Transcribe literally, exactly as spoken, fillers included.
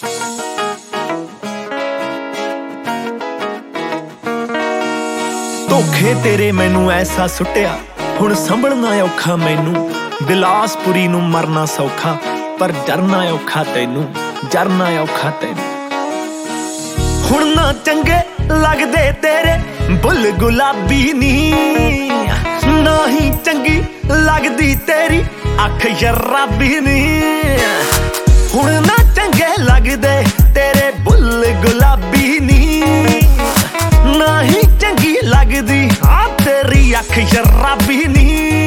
ਧੋਖੇ ਤੇਰੇ ਮੈਨੂੰ ਐਸਾ ਸੁੱਟਿਆ, ਹੁਣ ਸੰਭਲਣਾ ਔਖਾ ਮੈਨੂੰ। ਬਿਲਾਸਪੁਰੀ ਨੂੰ ਮਰਨਾ ਸੌਖਾ, ਪਰ ਜਰਨਾ ਔਖਾ ਤੈਨੂੰ, ਜਰਨਾ ਔਖਾ ਤੈਨੂੰ। ਹੁਣ ਨਾ ਚੰਗੇ ਲੱਗਦੇ ਤੇਰੇ ਬੁੱਲ ਗੁਲਾਬੀ ਨੀ, ਨਾ ਹੀ ਚੰਗੀ ਲੱਗਦੀ ਤੇਰੀ ਅੱਖ ਸ਼ਰਾਬੀ ਨੀ। ਹੁਣ ਨਾ ਚੰਗੇ ਲੱਗਦੇ ਤੇਰੇ ਬੁੱਲ ਗੁਲਾਬੀ ਨੀ, ਨਾ ਹੀ ਚੰਗੀ ਲੱਗਦੀ ਆ ਤੇਰੀ ਅੱਖ ਸ਼ਰਾਬੀ ਨੀ।